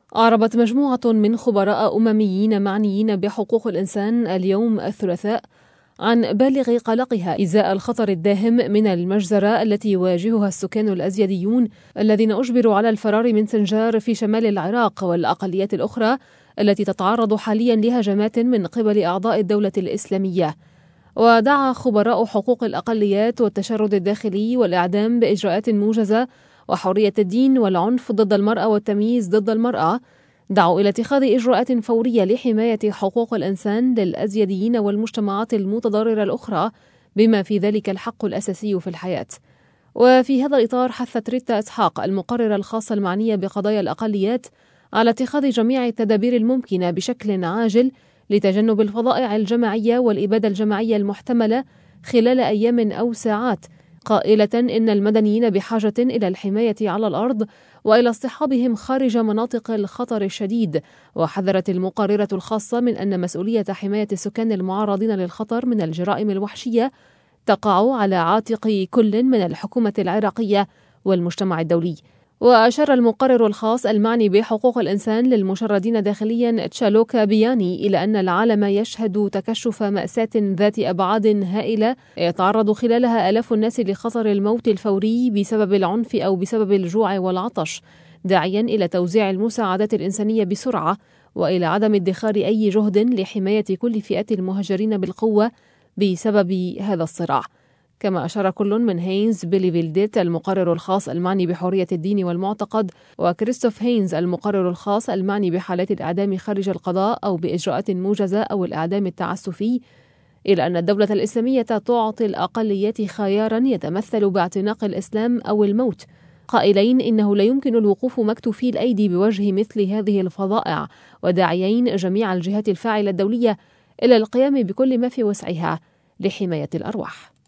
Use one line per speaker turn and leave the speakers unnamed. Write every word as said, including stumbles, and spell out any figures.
أعربت مجموعة من خبراء أمميين معنيين بحقوق الإنسان اليوم الثلاثاء عن بالغ قلقها إزاء الخطر الداهم من المجزرة التي يواجهها السكان الأزيديون الذين أجبروا على الفرار من سنجار في شمال العراق والأقليات الأخرى التي تتعرض حاليا لهجمات من قبل أعضاء الدولة الإسلامية. ودعا خبراء حقوق الأقليات والتشرد الداخلي والإعدام بإجراءات موجزة وحرية الدين والعنف ضد المرأة والتمييز ضد المرأة، دعوا إلى اتخاذ إجراءات فورية لحماية حقوق الإنسان للأزيديين والمجتمعات المتضررة الأخرى بما في ذلك الحق الأساسي في الحياة. وفي هذا الإطار حثت ريتا إسحاق المقررة الخاصة المعنية بقضايا الأقليات على اتخاذ جميع التدابير الممكنة بشكل عاجل لتجنب الفظائع الجماعية والإبادة الجماعية المحتملة خلال أيام أو ساعات، قائلة إن المدنيين بحاجة إلى الحماية على الأرض وإلى اصطحابهم خارج مناطق الخطر الشديد. وحذرت المقررة الخاصة من أن مسؤولية حماية السكان المعرضين للخطر من الجرائم الوحشية تقع على عاتق كل من الحكومة العراقية والمجتمع الدولي. وأشار المقرر الخاص المعني بحقوق الإنسان للمشردين داخليا تشالوكا بياني إلى أن العالم يشهد تكشف مأساة ذات أبعاد هائلة يتعرض خلالها آلاف الناس لخطر الموت الفوري بسبب العنف أو بسبب الجوع والعطش، داعيا إلى توزيع المساعدات الإنسانية بسرعة وإلى عدم ادخار أي جهد لحماية كل فئات المهاجرين بالقوة بسبب هذا الصراع. كما أشار كل من هينز بيليفيلديت المقرر الخاص المعني بحرية الدين والمعتقد وكريستوف هينز المقرر الخاص المعني بحالات الإعدام خارج القضاء أو بإجراءات موجزة أو الإعدام التعسفي إلى أن الدولة الإسلامية تعطي الأقليات خيارا يتمثل باعتناق الإسلام أو الموت، قائلين إنه لا يمكن الوقوف مكتوفي الأيدي بوجه مثل هذه الفظائع، وداعيين جميع الجهات الفاعلة الدولية إلى القيام بكل ما في وسعها لحماية الأرواح.